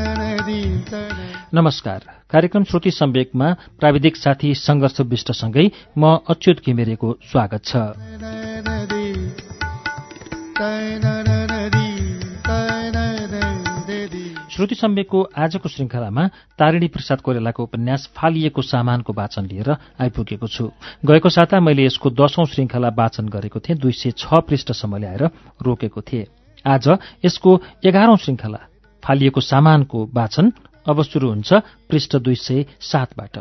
नमस्कार। कार्यक्रम श्रुति सम्वेकमा प्राविधिक साथी संघर्ष विष्टसँगै म अच्युत घिमिरेको स्वागत छ। श्रुति सम्वेकको आजको श्रृङ्खलामा तारिणी प्रसाद कोइरालाको उपन्यास फालिएको सामानको वाचन लिएर आइपुगेको छु। गएको साता मैले यसको 10औं श्रृङ्खला वाचन गरेको थिएँ, 206 पृष्ठसम्म ल्याएर रोकेको थिएँ। आज यसको 11औं श्रृङ्खला फालिएको सामानको वाचन अब सुरु हुन्छ पृष्ठ 207बाट।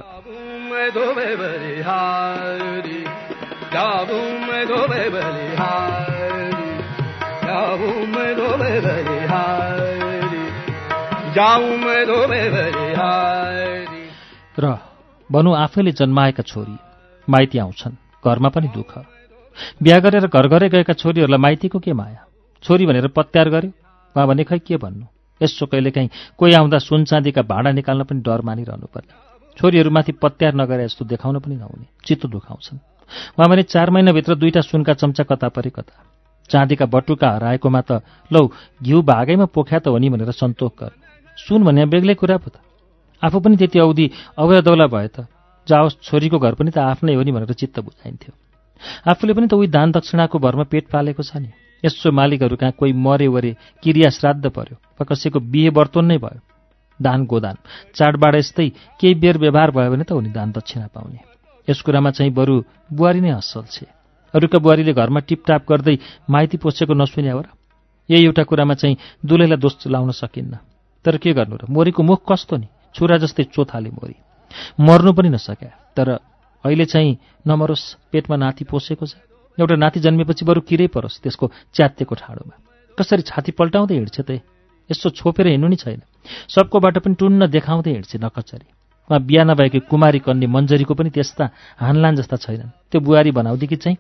र बनु आफैले जन्माएका छोरी माइती आउँछन्, घरमा पनि दुःख। बिहा गरेर घर घरै गएका छोरीहरूलाई माइतीको के माया? छोरी भनेर पत्यार गर्यो वा भने खै के भन्नु। यसो कहिलेकाहीँ कोही आउँदा सुन चाँदीका भाँडा निकाल्न पनि डर मानिरहनु पर्ने। छोरीहरूमाथि पत्यार नगरे जस्तो देखाउन पनि नहुने, चित्त दुखाउँछन्। वा भने 4 महिनाभित्र 2टा सुनका चम्चा कता परे कता। चाँदीका बटुका हराएकोमा त लौ घिउ भागैमा पोख्या त हो नि भनेर सन्तोष गर। सुन भन्ने बेग्लै कुरा पो त। आफू पनि त्यति औधी अवैधौला भए त जाओस्, छोरीको घर पनि त आफ्नै हो नि भनेर चित्त बुझाइन्थ्यो। आफूले पनि त उही दान दक्षिणाको भरमा पेट पालेको छ नि। यसो मालिकहरू कहाँ कोही मरे वरे, क्रिया श्राद्ध पर्यो वा कसैको बिहे बर्तन नै भयो, दान गोदान चाडबाड यस्तै केही बेर व्यवहार भयो भने त उनी दान दक्षिणा पाउने। यस कुरामा चाहिँ बरु बुहारी नै असल छे। अरूका बुहारीले घरमा टिपटाप गर्दै माइती पोसेको नसुन्या हो र? यही एउटा कुरामा चाहिँ दुलैलाई दोष लाउन सकिन्न। तर के गर्नु र, मोरीको मुख कस्तो नि, छुरा जस्तै चोथाले मोरी। मर्नु पनि नसक्या, तर अहिले चाहिँ नमरोस्, पेटमा नाति पोसेको छ। एउटा नाति जन्मेपछि बरु किरै परोस् त्यसको च्यात्तेको ठाडोमा। कसरी छाती पल्टाउँदै हिँड्छ त? यसो छोपेर हिँड्नु नि छैन, सबकोबाट पनि टुन्न देखाउँदै हिँड्छ नकचरी। उहाँ बिहा नभएकी कुमारी कन्ने मन्जरीको पनि त्यस्ता हानलान जस्ता छैनन्। त्यो बुहारी बनाउँदेखि चाहिँ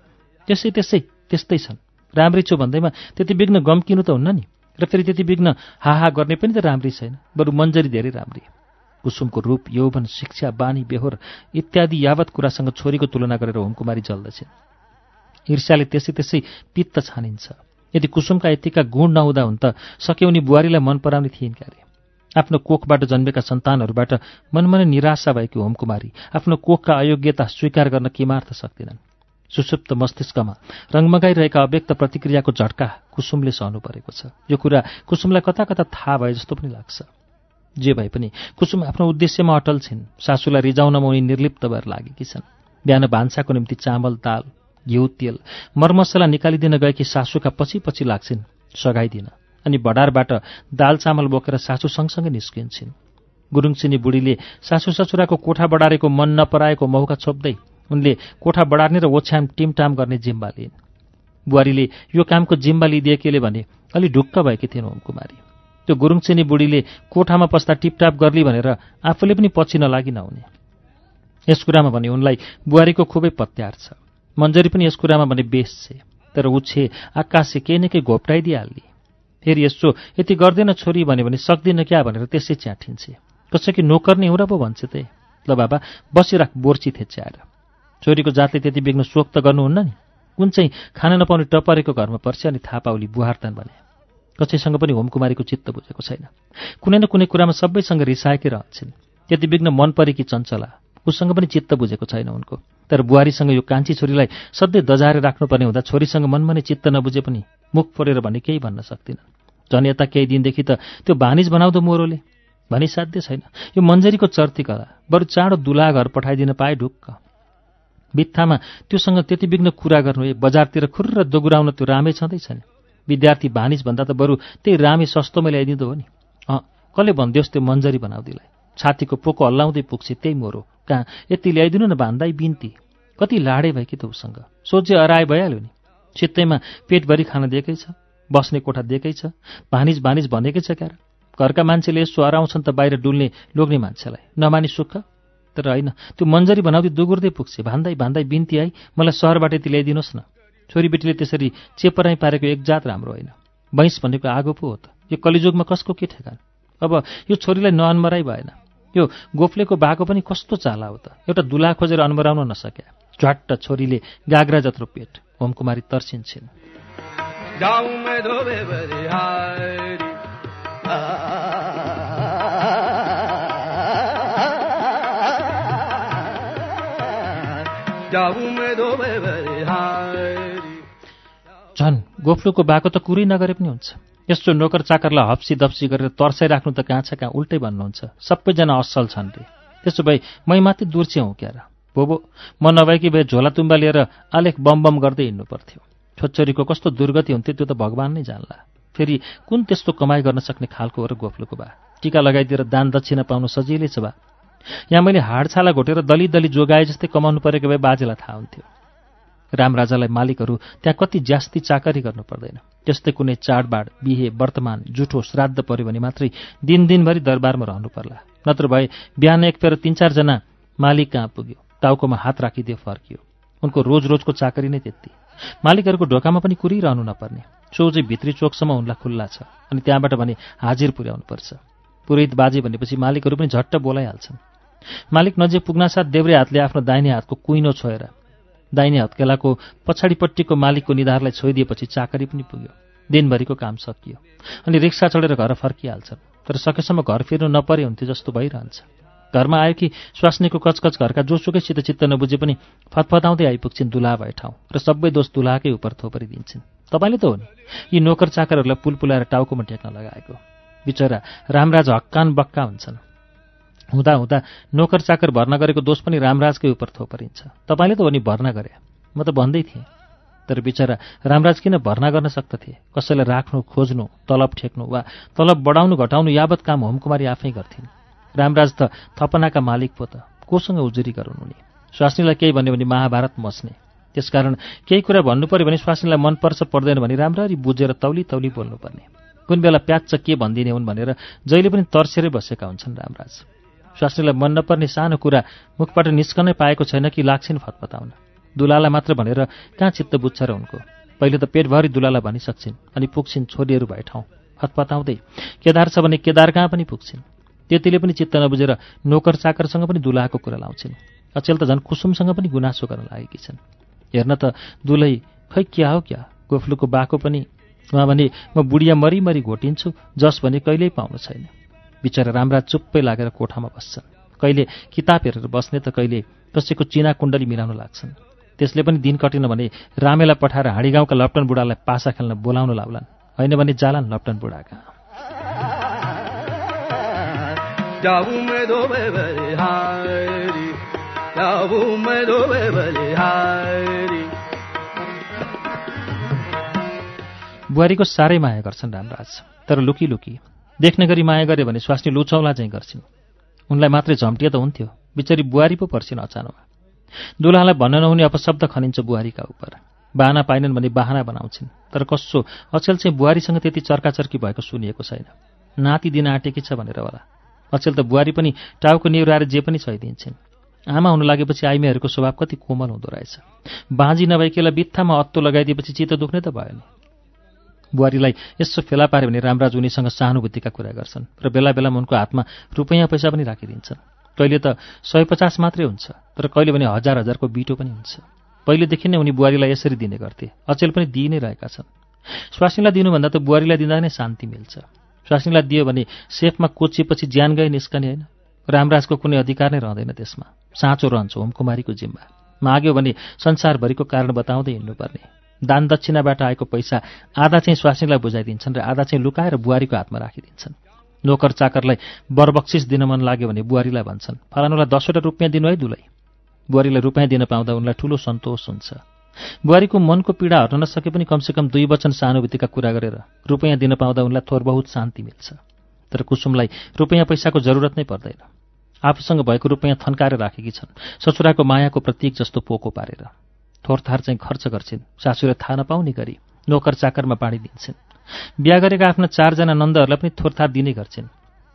त्यस्तै छन्। राम्री छु भन्दैमा त्यति बिघ्न गम्किनु त हुन्न नि, र फेरि त्यति बिघ्न हाहा गर्ने पनि त राम्री छैन। बरु मन्जरी धेरै राम्री। कुसुमको रूप, यौवन, शिक्षा, बानी, बेहोर इत्यादि यावत कुरासँग छोरीको तुलना गरेर होमकुमारी जल्दछन्। ईर्ष्याले त्यसै पित्त छानिन्छ। यदि कुसुमका यतिका गुण नहुँदा हुन् त सके उनी बुहारीलाई मन पराउने थिइन् क्यारे। आफ्नो कोखबाट जन्मेका सन्तानहरूबाट मनमनै निराशा भएकी होमकुमारी आफ्नो कोखका अयोग्यता स्वीकार गर्न किमार्थ सक्दिनन्। सुसुप्त मस्तिष्कमा रङमगाइरहेका अव्यक्त प्रतिक्रियाको झट्का कुसुमले सहनु परेको छ। यो कुरा कुसुमलाई कता कता थाहा भए जस्तो पनि लाग्छ। जे भए पनि कुसुम आफ्नो उद्देश्यमा अटल छिन्। सासूलाई रिजाउनमा उनी निर्लिप्त भएर लागेकी छन्। बिहान भान्साको निम्ति चामल, दाल, घिउ, तेल, मरमसला निकालिदिन गएकी सासूका पछि लाग्छिन् सघाइदिन, अनि भडारबाट दाल चामल बोकेर सासू सँगसँगै निस्किन्छन्। गुरुङसिनी बुढीले सासू ससुराको कोठा बढारेको मन नपराएको मौका छोप्दै उनले कोठा बढार्ने र ओछ्याम टिमटाम गर्ने जिम्मा लिइन्। बुहारीले यो कामको जिम्मा लिदिएकेले भने अलि ढुक्क भएकी थिइन् होमकुमारी। त्यो गुरुङसिनी बुढीले कोठामा पस्दा टिपटाप गर्ली भनेर आफूले पनि पछि नलागी नहुने। यस कुरामा भने उनलाई बुहारीको खुबै पत्यार छ। मन्जरी पनि यस कुरामा भने बेस छे, तर उछे आकाशे केही न केही घोप्टाइदिइहाल्ली। फेरि यसो यति गर्दैन छोरी भन्यो भने सक्दिन क्या भनेर त्यसै च्याठिन्छे। कसैकी नोकर्नी हुँ र पो भन्छ त। ल बाबा बसिराख, बोर्ची थेच्याएर। छोरीको जातले त्यति बिघ्न शोक त गर्नुहुन्न नि। कुन चाहिँ खान नपाउने टपरेको घरमा पर्छ अनि थाहा पाउली बुहार्तन भने। कसैसँग पनि होमकुमारीको चित्त बुझेको छैन। कुनै न कुनै कुरामा सबैसँग रिसाएकै रहन्छन्। त्यति बिघ्न मन परेकी चञ्चला, उसँग पनि चित्त बुझेको छैन उनको। तर बुहारीसँग यो कान्छी छोरीलाई सधैँ दजाएर राख्नुपर्ने हुँदा छोरीसँग मनमा नै चित्त नबुझे पनि मुख फोरेर भने केही भन्न सक्दिन। झन् यता केही दिनदेखि त त्यो भानिज बनाउँदो मोरोले भनी साध्य छैन। यो मन्जरीको चर्ती कला, बरु चाँडो दुला घर पठाइदिन पाए ढुक्क। बित्थामा त्योसँग त्यति बिघ्न कुरा गर्नु, बजारतिर खुर्र दोगुराउन त्यो रामै छँदैछ नि। विद्यार्थी भानिज भन्दा त बरु त्यही रामे सस्तोमा ल्याइदिँदो हो नि। कसले भनिदियोस् त्यो मन्जरी बनाउँदिलाई। छातीको पोको हल्लाउँदै पुग्छ त्यही मोरो। कहाँ यति ल्याइदिनु न भान्दै बिन्ती। कति लाडे भयो कि त उसँग। सोझे अराए भइहाल्यो नि। चित्तैमा पेटभरि खान दिएकै छ, बस्ने कोठा दिएकै छ, भानिज भनेकै छ क्यार। घरका मान्छेले यसो हराउँछन् त बाहिर डुल्ने लोग्ने मान्छेलाई नमानी सुख। तर होइन, त्यो मन्जरी बनाउँदै दुगुर्दै पुग्छ। भान्दै बिन्ती आई मलाई सहरबाट यति ल्याइदिनुहोस् न। छोरीबेटीले त्यसरी चेपराई पारेको एक जात राम्रो होइन। बैंस भनेको आगो पो हो त। यो कलिजुगमा कसको के ठेगान। अब यो छोरीलाई नअन्मराई भएन। यो गोफलेको बाको पनि कस्तो चाला हो त। एउटा दुला खोजेर अनमराउन नसक्या। झट्ट छोरीले गाग्रा जत्रो पेट। होमकुमारी तर्सिन्छन्। झन् गोफ्लुको बाको त कुरै नगरे पनि हुन्छ। यस्तो नोकर चाकरलाई हप्सी दप्सी गरेर तर्साइराख्नु त कहाँ छ कहाँ उल्टै भन्नुहुन्छ। सबैजना असल छन् रे। त्यसो भए मै माथि दुर्चे हुँ क्यार। बोबो म नभएकी भए झोला तुम्बा लिएर आलेख बम बम गर्दै हिँड्नु पर्थ्यो। छोच्चोरीको कस्तो दुर्गति हुन्थ्यो त्यो त भगवान नै जान्ला। फेरि कुन त्यस्तो कमाइ गर्न सक्ने खालको हो र गोफ्लुको बा। टीका लगाइदिएर दान दक्षिणा पाउनु सजिलै छ बा। यहाँ मैले हाडछाला घोटेर दली दली जोगाए जस्तै कमाउनु परेको भए बाजेलाई थाहा हुन्थ्यो। रामराजालाई मालिकहरू त्यहाँ कति ज्यास्ती चाकरी गर्नु पर्दैन। त्यस्तै कुनै चाडबाड बिहे वर्तमान जुठो श्राद्ध पर्यो भने मात्रै दिनदिनभरि दरबारमा रहनु पर्ला। नत्र भए बिहान एक फेर 3-4 जना मालिक कहाँ पुग्यो, टाउकोमा हात राखिदियो फर्कियो। उनको रोज रोजको चाकरी नै त्यति। मालिकहरूको ढोकामा पनि कुरिरहनु नपर्ने। सोझै भित्री चोकसम्म उनलाई खुल्ला छ। अनि त्यहाँबाट भने हाजिर पुर्याउनु पर्छ। पुरोहित बाजे भनेपछि मालिकहरू पनि झट्ट बोलाइहाल्छन्। मालिक नजिक पुग्नासाथ देब्रे हातले आफ्नो दाहिने हातको कुइनो छोएर दाहिने हत्केलाको पछाडिपट्टिको मालिकको निधारलाई छोइदिएपछि चाकरी पनि पुग्यो। दिनभरिको काम सकियो। अनि रिक्सा चढेर घर फर्किहाल्छन्। तर सकेसम्म घर फिर्नु नपरे हुन्थ्यो जस्तो भइरहन्छ। घरमा आयो कि स्वास्नीको कचकच घरका जोसुकैसित चित्त नबुझे पनि फतफताउँदै आइपुग्छिन् दुला भए ठाउँ र सबै दोष दुलाकै उपर थोपरिदिन्छन्। तपाईँले त हो नि यी नोकर चाकरहरूलाई पुलपुलाएर टाउकोमा टेक्न लगाएको। बिचरा रामराज हक्कान बक्का हुन्छन्। हुँदा हुँदा नोकर चाकर भर्ना गरेको दोष पनि रामराजकै उपर थोपरिन्छ। तपाईँले त हो नि भर्ना गरे, म त भन्दै थिएँ। तर बिचरा रामराज किन भर्ना गर्न सक्दथे? कसैलाई राख्नु खोज्नु, तलब ठेक्नु वा तलब बढाउनु घटाउनु यावत काम होमकुमारी आफै गर्थिन्। रामराज त थपनाका मालिक पो त, कोसँग उजुरी गरून् उनी? स्वास्नीलाई केही भन्यो भने महाभारत मच्ने। त्यसकारण केही कुरा भन्नु पर्यो भने स्वास्नीलाई मनपर्छ पर्दैन भने राम्ररी बुझेर तौली तौली बोल्नुपर्ने। कुन बेला प्याच्च के भनिदिने हुन् भनेर जहिले पनि तर्सेरै बसेका हुन्छन् रामराज। स्वास्नीलाई मन नपर्ने सानो कुरा मुखबाट निस्कनै पाएको छैन कि लाग्छिन् फतफताउन। दुलालाई मात्र भनेर कहाँ चित्त बुझ्छ र उनको? पहिले त पेटभरि दुलालाई भनिसक्छिन्, अनि पुग्छिन् छोरीहरू भए ठाउँ फतफताउँदै। केदार छ भने केदार कहाँ पनि पुग्छिन्। त्यतिले पनि चित्त नबुझेर नोकर चाकरसँग पनि दुलाको कुरा लाउँछिन्। अचेल त झन् कुसुमसँग पनि गुनासो गर्न लागेकी छन्। हेर्न त दुलै खै क्या हो क्या, गोफ्लुको बाको पनि उहाँ भने म बुढिया मरिमरि घोटिन्छु, जस भने कहिल्यै पाउनु छैन। बिचरा रामराज चुप्पै लागेर कोठामा बस्छन्। कहिले किताब हेरेर बस्ने त कहिले कसैको चिना कुण्डली मिलाउन लाग्छन्। त्यसले पनि दिन कटिन भने रामेलाई पठाएर हाँडीगाउँका लप्टन बुढालाई पासा खेल्न बोलाउन लाउलान्। होइन भने जालान् लप्टन बुढा कहाँ। बुहारीको साह्रै माया गर्छन् रामराज, तर लुकी लुकी। देख्ने गरी माया गरे भने स्वास्नी लुचौला चाहिँ गर्छिन्। उनलाई मात्रै झम्टिए त हुन्थ्यो, बिचरी बुहारी पो पर्छिन् अचानोमा। दुलालाई भन्न नहुने अपशब्द खनिन्छ बुहारीका उपर। बाहना पाइनन् भने बाहना बनाउँछिन्। तर कसो अचेल चाहिँ बुहारीसँग त्यति चर्काचर्की भएको सुनिएको छैन। नाति दिन आँटेकी छ भनेर होला। अचेल त बुहारी पनि टाउको निहुराएर जे पनि सहिदिन्छन्। आमा हुन लागेपछि आइमेहरूको स्वभाव कति कोमल हुँदो रहेछ। बाँझी नभएकीलाई बित्थामा अत्तो लगाइदिएपछि चित्त दुख्ने त भयो नि। बुहारीलाई यसो फेला पार्यो भने रामराज उनीसँग सहानुभूतिका कुरा गर्छन् र बेला बेलामा उनको हातमा रुपैयाँ पैसा पनि राखिदिन्छन्। कहिले त 150 मात्रै हुन्छ, तर कहिले भने 1000-1000को बिटो पनि हुन्छ। पहिलेदेखि नै उनी बुहारीलाई यसरी दिने गर्थे। अचेल पनि दिइ नै रहेका छन्। स्वास्नीलाई दिनुभन्दा त बुहारीलाई दिँदा नै शान्ति मिल्छ। स्वास्नीलाई दियो भने सेफमा कोचिएपछि ज्यान गए निस्कने होइन। रामराजको कुनै अधिकार नै रहँदैन त्यसमा। साँचो रहन्छ होमकुमारीको जिम्मा। माग्यो भने संसारभरिको कारण बताउँदै हिँड्नुपर्ने। दान दक्षिणाबाट आएको पैसा आधा चाहिँ स्वास्नीलाई बुझाइदिन्छन् र आधा चाहिँ लुकाएर बुहारीको हातमा राखिदिन्छन्। नोकर चाकरलाई बरबक्सिस दिन मन लाग्यो भने बुहारीलाई भन्छन्, फलानुलाई 10वटा रुपियाँ दिनु है दुलै। बुहारीलाई रुपियाँ दिन पाउँदा उनलाई ठूलो सन्तोष हुन्छ। बुहारीको मनको पीडा हट्न नसके पनि कमसेकम 2 वचन सहानुभूतिका कुरा गरेर रुपियाँ दिन पाउँदा उनलाई थोर बहुत शान्ति मिल्छ। तर कुसुमलाई रुपियाँ पैसाको जरुरत नै पर्दैन। आफूसँग भएको रुपियाँ थन्काएर राखेकी छन्, ससुराको मायाको प्रतीक जस्तो पोको पारेर। थोरथार चाहिँ खर्च गर्छिन्, सासूले थाहा नपाउने गरी नोकर चाकरमा बाँडिदिन्छन्। बिहा गरेका आफ्ना 4 जना नन्दहरूलाई पनि थोरथार दिने गर्छिन्।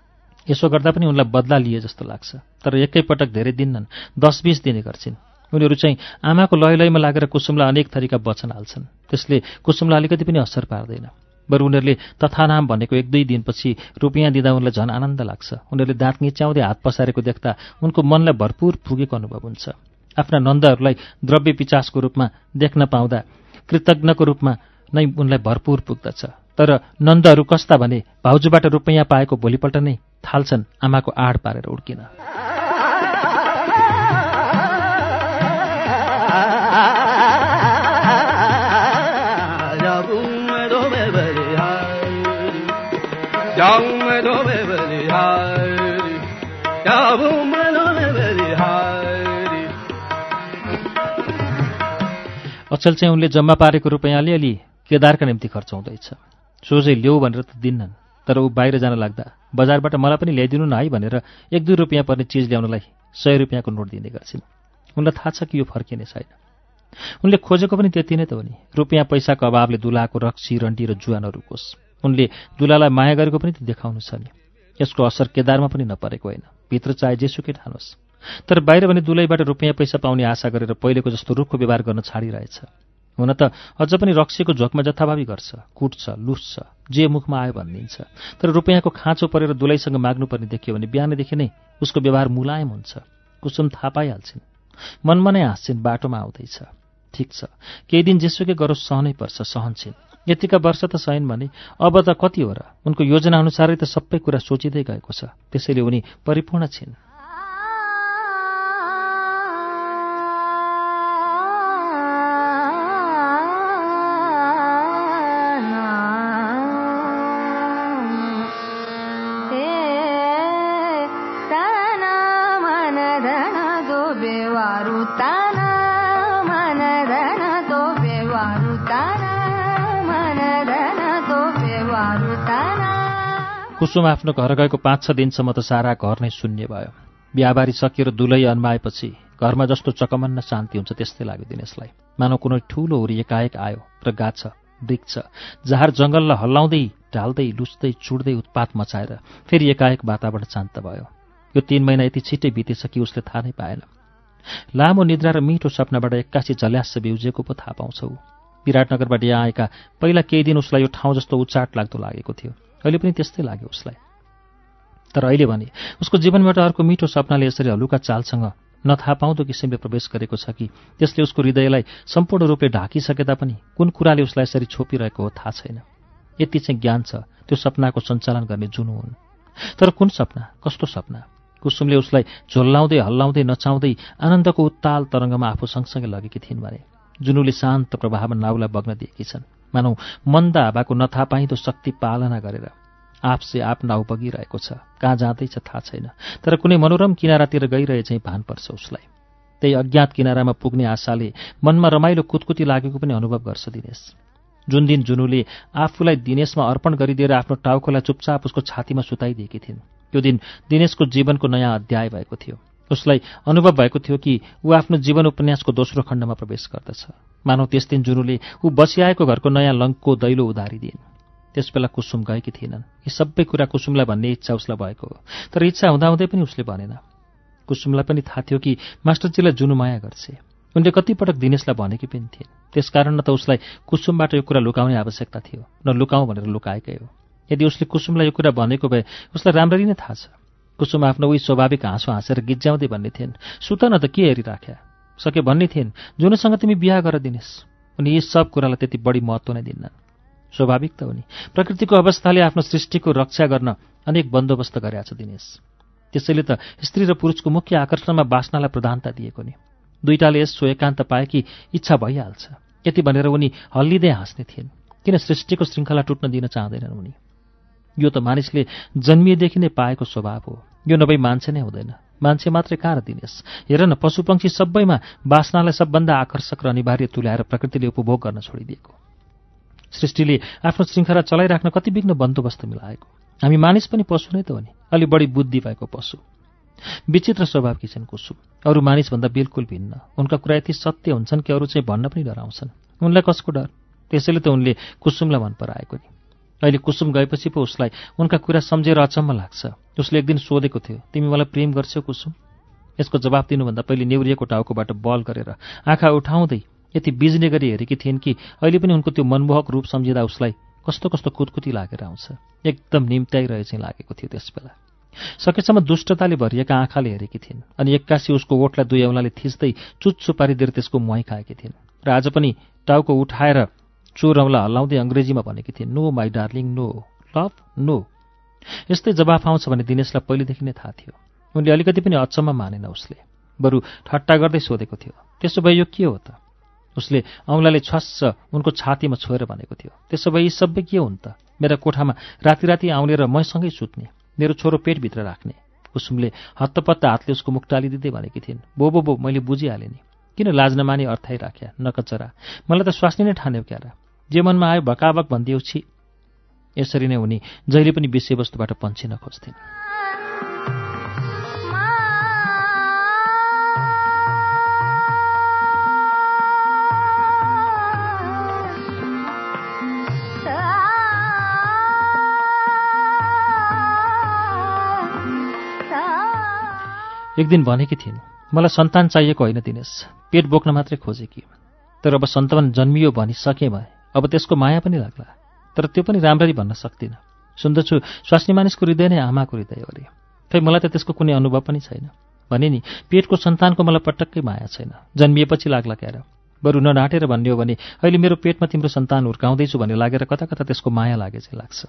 यसो गर्दा पनि उनलाई बदला लिए जस्तो लाग्छ। तर एकैपटक धेरै दिन्नन्, 10-20 दिने गर्छिन्। उनीहरू चाहिँ आमाको लयलयमा लागेर कुसुमलाई अनेक थरीका वचन हाल्छन्। त्यसले कुसुमलाई अलिकति पनि असर पार्दैन। बरु उनीहरूले तथानाम भनेको 1-2 दिनपछि रुपियाँ दिँदा उनलाई झन् आनन्द लाग्छ। उनीहरूले दाँत निच्याउँदै हात पसारेको देख्दा उनको मनलाई भरपूर पुगेको अनुभव हुन्छ। आफ्ना नन्दहरूलाई द्रव्य पिचासको रूपमा देख्न पाउँदा कृतज्ञको रूपमा नै उनलाई भरपूर पुग्दछ। तर नन्दहरू कस्ता भने भाउजूबाट रुपियाँ पाएको भोलिपल्ट नै थाल्छन् आमाको आड पारेर उड्किन। अचल चाहिँ उनले जम्मा पारेको रुपियाँ अलिअलि केदारका निम्ति खर्चाउँदैछ। सोझै ल्याऊ भनेर त दिन्नन्, तर ऊ बाहिर जान लाग्दा बजारबाट मलाई पनि ल्याइदिनु न है भनेर 1-2 रुपियाँ पर्ने चिज ल्याउनलाई 100 रुपियाँको नोट दिने गर्छिन्। उनलाई थाहा छ कि यो फर्किने छैन। उनले खोजेको पनि त्यति नै त हो नि, रुपियाँ पैसाको अभावले दुलाको रक्सी रन्डी र जुवा नरुकोस्। उनले दुलालाई माया गरेको पनि त देखाउनु छ नि। यसको असर केदारमा पनि नपरेको होइन, भित्र चाहे जेसुकै ठानोस्। तर बाहिर भने दुलैबाट रुपियाँ पैसा पाउने आशा गरेर पहिलेको जस्तो रुखको व्यवहार गर्न छाडिरहेछ। हुन त अझ पनि रक्सीको झोकमा जथाभावी गर्छ, कुट्छ, लुस्छ, जे मुखमा आयो भनिदिन्छ। तर रुपियाँको खाँचो परेर दुलैसँग माग्नुपर्ने देखियो भने बिहानदेखि नै उसको व्यवहार मुलायम हुन्छ। कुसुम थाहा पाइहाल्छिन्, मनमा नै हाँस्छिन्, बाटोमा आउँदैछ। ठिक छ, केही दिन जेसुकै गरोस् सहनै पर्छ, सहन्छिन्। यतिका वर्ष त सहिन् भने अब त कति हो र। उनको योजना अनुसारै त सबै कुरा सोचिँदै गएको छ, त्यसैले उनी परिपूर्ण छिन्। कुसुम आफ्नो घर गएको 5-6 दिनसम्म त सारा घर नै शून्य भयो। बिहाबारी सकिएर दुलै अन्माएपछि घरमा जस्तो चकमन्न शान्ति हुन्छ त्यस्तै लाग्यो दिनेशलाई। मानव कुनै ठूलो हुरी एकाएक आयो र गाछ, वृक्ष, झार जङ्गललाई हल्लाउँदै, ढाल्दै, लुच्दै, चुड्दै उत्पात मचाएर फेरि एकाएक वातावरण शान्त भयो। यो 3 महिना यति छिट्टै बितेछ कि उसले थाहा नै पाएन। लामो निद्रा र मिठो सपनाबाट एक्कासी झल्यास बिउजेको पो थाहा पाउँछ ऊ। विराटनगरबाट यहाँ आएका पहिला केही दिन उसलाई यो ठाउँ जस्तो उचाट लाग्दो लागेको थियो। अहिले पनि त्यस्तै लाग्यो उसलाई। तर अहिले भने उसको जीवनमा एउटा अर्को मिठो सपनाले यसरी हलुका चालसँग नथाहा पाउँदो किसिमले प्रवेश गरेको छ कि त्यसले उसको हृदयलाई सम्पूर्ण रूपले ढाकिसके तापनि कुन कुराले उसलाई यसरी छोपिरहेको हो थाहा छैन। यति चाहिँ ज्ञान छ त्यो सपनाको सञ्चालन गर्ने जुनु हुन्। तर कुन सपना, कस्तो सपना? कुसुमले उसलाई झोल्लाउँदै, हल्लाउँदै, नचाउँदै आनन्दको उत्ताल तरङ्गमा आफू सँगसँगै लगेकी थिइन् भने जुनुले शान्त प्रवाहमा नाउलाई बग्न दिएकी छन्। मानौ मन्द हावाको नथाहा पाइँदो शक्ति पालना गरेर आपसे आप नाउ बगिरहेको छ। कहाँ जाँदैछ थाहा छैन, तर कुनै मनोरम किनारातिर गइरहे चाहिँ भान पर्छ उसलाई। त्यही अज्ञात किनारामा पुग्ने आशाले मनमा रमाइलो कुतकुती लागेको पनि अनुभव गर्छ दिनेश। जुन दिन जुनुले आफूलाई दिनेशमा अर्पण गरिदिएर आफ्नो टाउकोलाई चुपचाप उसको छातीमा सुताइदिएकी थिइन्, त्यो दिन दिनेशको जीवनको नयाँ अध्याय भएको थियो। उसलाई अनुभव भएको थियो कि ऊ आफ्नो जीवन उपन्यासको दोस्रो खण्डमा प्रवेश गर्दछ। मानौ त्यस दिन जुनुले ऊ बसिआएको घरको नयाँ लङ्कको दैलो उधारिदिइन्। त्यसबेला कुसुम गएकी थिएनन्। यी सबै कुरा कुसुमलाई भन्ने इच्छा उसलाई भएको हो, तर इच्छा हुँदाहुँदै पनि उसले भनेन। कुसुमलाई पनि थाहा थियो कि मास्टरजीलाई जुनु माया गर्छे। उनले कतिपटक दिनेशलाई भनेकी पनि थिइन्। त्यसकारण न त उसलाई कुसुमबाट यो कुरा लुकाउने आवश्यकता थियो, न लुकाउँ भनेर लुकाएकै हो। यदि उसले कुसुमलाई यो कुरा भनेको भए उसलाई राम्ररी नै थाहा छ। कुसुम आफ्नो उही स्वाभाविक हाँसो हाँसेर गिज्याउँदै भन्ने थिइन्, सुत न त के हेरिराख्या, सके भन्ने थिइन्, जुनसँग तिमी बिहा गर दिनेश। उनी यी सब कुरालाई त्यति बढी महत्त्व नै दिन्नन्। स्वाभाविक त हो नि, प्रकृतिको अवस्थाले आफ्नो सृष्टिको रक्षा गर्न अनेक बन्दोबस्त गरेका छ दिनेश। त्यसैले त स्त्री र पुरुषको मुख्य आकर्षणमा बासनालाई प्रधानता दिएको नि। दुईटाले यसो एकान्त पाए कि इच्छा भइहाल्छ। यति भनेर उनी हल्लिँदै हाँस्ने थिइन्। किन सृष्टिको श्रृङ्खला टुट्न दिन चाहँदैनन् उनी? यो त मानिसले जन्मिएदेखि नै पाएको स्वभाव हो। यो नभई मान्छे नै हुँदैन। मान्छे मात्रै कहाँ र दिनेश? हेर न, पशुपक्षी सबैमा बासनालाई सबभन्दा आकर्षक र अनिवार्य तुल्याएर प्रकृतिले उपभोग गर्न छोडिदिएको। सृष्टिले आफ्नो श्रृङ्खला चलाइराख्न कति विघ्न बन्दोबस्त मिलाएको। हामी मानिस पनि पशु नै त हो नि, अलि बढी बुद्धि भएको पशु। विचित्र स्वभावकी छन् कुसुम, अरू मानिसभन्दा बिल्कुल भिन्न। उनका कुरा यति सत्य हुन्छन् कि अरू चाहिँ भन्न पनि डराउँछन्। उनलाई कसको डर? त्यसैले त उनले कुसुमलाई मन पराएको नि। अहिले कुसुम गएपछि पो उसलाई उनका कुरा सम्झेर अचम्म लाग्छ। उसले एक दिन सोधेको थियो, तिमी मलाई प्रेम गर्छौ कुसुम? यसको जवाफ दिनुभन्दा पहिले नेउरिएको टाउकोबाट बल गरेर आँखा उठाउँदै यति बिज्ने गरी हेरेकी थिइन् कि अहिले पनि उनको त्यो मनमोहक रूप सम्झिँदा उसलाई कस्तो कस्तो कुतकुती लागेर आउँछ। एकदम निम्त्याइरहे चाहिँ लागेको थियो त्यसबेला। सकेसम्म दुष्टताले भरिएका आँखाले हेरेकी थिइन् अनि एक्कासी उसको ओठलाई दुई औँलाले थिच्दै चुच्चो पारिदिएर त्यसको मुहाई खाएकी थिइन्। र आज पनि टाउको उठाएर चोर औँला हल्लाउँदै अङ्ग्रेजीमा भनेकी थिइन्, no my darling, no love, no. यस्तै जवाफ आउँछ भने दिनेशलाई पहिलेदेखि नै थाहा थियो। उनले अलिकति पनि अचम्म मानेन। उसले बरु ठट्टा गर्दै सोधेको थियो, त्यसो भए यो के हो त? उसले औँलाले छस्स उनको छातीमा छोएर भनेको थियो, त्यसो भए यी सबै के हुन् त? मेरा कोठामा राति राति आउने र मैसँगै सुत्ने, मेरो छोरो पेटभित्र राख्ने, कुसुमले हत्तपत्त हातले उसको मुख टालिदिँदै भनेकी थिइन्, बो मैले बुझिहालेँ नि। किन लाज नमानी अर्थाइराख्या नकचरा, मलाई त स्वास्नी नै ठान्यौ क्यारा। जे मनमा आयो भकाभक भनिदिeu छि। यसरी नै उनी जहिले पनि विषयवस्तुबाट पन्छिन खोज्थिन्। एक दिन भनेकी थिइन्, मलाई सन्तान चाहिएको होइन दिनेश, पेट बोक्न मात्रै खोजेकी। तर अब सन्तान जन्मियो भनिसकेँ भए अब त्यसको माया पनि लाग्ला। तर त्यो पनि राम्ररी भन्न सक्दिनँ। सुन्दछु स्वास्नी मानिसको हृदय नै आमाको हृदय हो रे। खै मलाई त त्यसको कुनै अनुभव पनि छैन। भने नि पेटको सन्तानको मलाई पटक्कै माया छैन। जन्मिएपछि लाग्ला क्यार। बरु नढाँटेर भन्ने हो भने अहिले मेरो पेटमा तिम्रो सन्तान हुर्काउँदैछु भन्ने लागेर कता कता त्यसको माया लागे चाहिँ लाग्छ।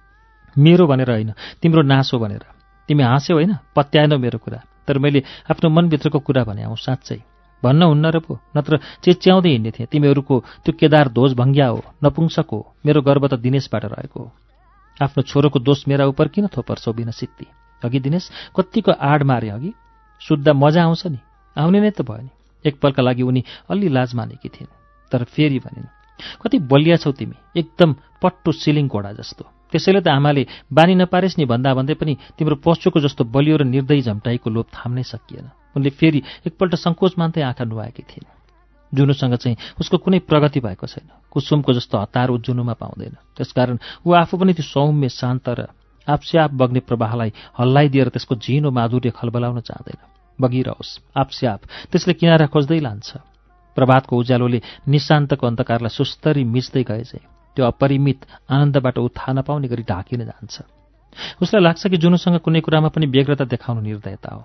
मेरो भनेर होइन, तिम्रो नासो भनेर। तिमी हाँस्यौ होइन, पत्याएनौ मेरो कुरा। तर मैले आफ्नो मनभित्रको कुरा भने हौ साँच्चै। भन्न हुन्न र पो, नत्र चिच्याउँदै हिँड्ने थिएँ। तिमीहरूको त्यो केदार ध्वज भङ्ग्या हो, नपुंसक हो। मेरो गर्व त दिनेशबाट रहेको हो। आफ्नो छोरोको दोष मेरा उपर किन थोपर्छौ बिना सिक्ति? अघि दिनेश कत्तिको आड मारे अघि। सुत्दा मजा आउँछ नि, आउने नै त भयो नि। एकपलका लागि उनी अलि लाज मानेकी थिइन्। तर फेरि भनिन्, कति बलिया छौ तिमी, एकदम पट्टो सिलिङ घोडा जस्तो। त्यसैले त आमाले बानी नपारेस् नि भन्दा भन्दै पनि तिम्रो पशुको जस्तो बलियो र निर्दयी झम्टाइको लोभ थाम्नै सकिएन। उनले फेरि एकपल्ट सङ्कोच मान्दै आँखा नुहाएकी थिइन्। जुनुसँग चाहिँ उसको कुनै प्रगति भएको छैन। कुसुमको जस्तो हतार ऊ जुनुमा पाउँदैन। त्यसकारण ऊ आफू पनि त्यो सौम्य शान्त र आपसे आप बग्ने प्रवाहलाई हल्लाइदिएर त्यसको झिनो माधुर्य खलबलाउन चाहँदैन। बगिरहोस् आपसे आप, त्यसले किनारा खोज्दै लान्छ। प्रभातको उज्यालोले निशान्तको अन्धकारलाई सुस्तरी मिच्दै गए चाहिँ त्यो अपरिमित आनन्दबाट ऊ थाहा नपाउने गरी ढाकिन जान्छ। उसलाई लाग्छ कि जुनुसँग कुनै कुरामा पनि व्यग्रता देखाउनु निर्दयता हो।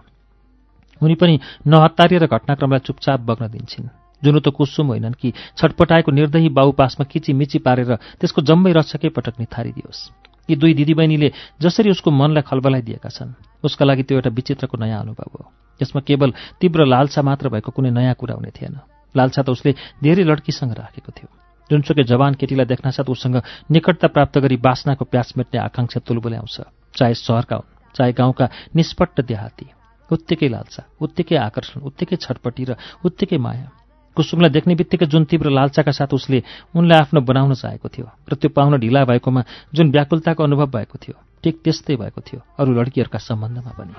उनी पनि नहत्तारिएर घटनाक्रमलाई चुपचाप बग्न दिन्छन्। जुनु त कुसुम होइनन् कि छटपटाएको निर्दयी बाउपासमा किचिमिची पारेर त्यसको जम्मै रक्षकै पटक निथारिदियोस्। यी दुई दिदीबहिनीले जसरी उसको मनलाई खलबलाइदिएका छन्, उसका लागि त्यो एउटा विचित्रको नयाँ अनुभव हो। यसमा केवल तीव्र लालसा मात्र भएको कुनै नयाँ कुरा हुने थिएन। लालसा त उसले धेरै लड्कीसँग राखेको थियो। जुनसुकै जवान केटीलाई देख्नासाथ उसँग निकटता प्राप्त गरी बासनाको प्यास मेट्ने आकांक्षा तुलबुल्याउँछ। चाहे सहरका हुन्, चाहे गाउँका निष्पट्ट देहाती। उत्तिकै लालसा, उत्तिकै आकर्षण, उत्तिकै छटपटी र उत्तिकै माया। कुसुमलाई देख्ने बित्तिकै जुन तीव्र लालसाका साथ उसले उनलाई आफ्नो बनाउन चाहेको थियो र त्यो पाउन ढिला भएकोमा जुन व्याकुलताको अनुभव भएको थियो, ठिक त्यस्तै भएको थियो अरू लड्कीहरूका सम्बन्धमा पनि।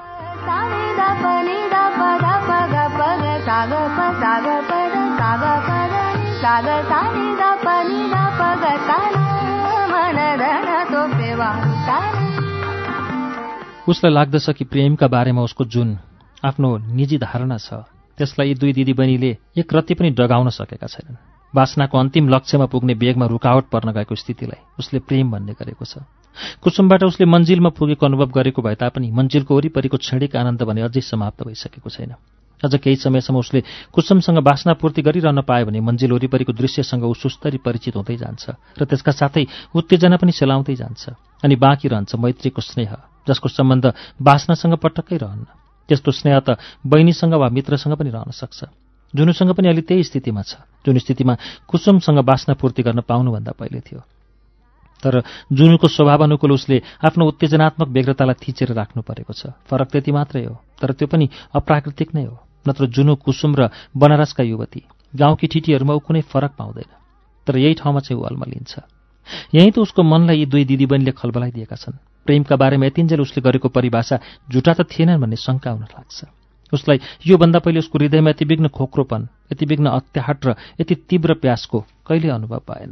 उसलाई लाग्दछ कि प्रेमका बारेमा उसको जुन आफ्नो निजी धारणा छ त्यसलाई यी दुई दिदीबहिनीले एक रत्ती पनि डगाउन सकेका छैनन्। वासनाको अन्तिम लक्ष्यमा पुग्ने वेगमा रुकावट पर्न गएको स्थितिलाई उसले प्रेम भन्ने गरेको छ। कुसुमबाट उसले मन्जिलमा पुगेको अनुभव गरेको भए तापनि मन्जिलको वरिपरिको क्षणिक आनन्द भने अझै समाप्त भइसकेको छैन। अझ केही समयसम्म उसले कुसुमसँग वासनापूर्ति गरिरहन पायो भने मन्जिल वरिपरिको दृश्यसँग ऊ सुस्तरी परिचित हुँदै जान्छ र त्यसका साथै उत्तेजना पनि सेलाउँदै जान्छ। अनि बाँकी रहन्छ मैत्रीको स्नेह, जसको सम्बन्ध वासनासँग पटक्कै रहन्न। त्यस्तो स्नेह त बहिनीसँग वा मित्रसँग पनि रहन सक्छ। जुनुसँग पनि अलि त्यही स्थितिमा छ, जुन स्थितिमा कुसुमसँग वासनापूर्ति गर्न पाउनुभन्दा पहिले थियो। तर जुनुको स्वभाव अनुकूल उसले आफ्नो उत्तेजनात्मक व्यग्रतालाई थिचेर राख्नु परेको छ। फरक त्यति मात्रै हो, तर त्यो पनि अप्राकृतिक नै हो। नत्र जुनु, कुसुम र बनारसका युवती, गाउँकी ठिटीहरूमा ऊ कुनै फरक पाउँदैन। तर यही ठाउँमा चाहिँ ऊ अल्मलिन्छ। यही त उसको मनलाई यी दुई दिदीबहिनीले खलबलाइदिएका छन्। प्रेमका बारेमा यतिन्जेल उसले गरेको परिभाषा झुटा त थिएनन् भन्ने शङ्का हुन लाग्छ। उसलाई योभन्दा पहिले उसको हृदयमा यति विघ्न खोक्रोपन, यति विघ्न अत्याहट र यति तीव्र प्यासको कहिले अनुभव भएन।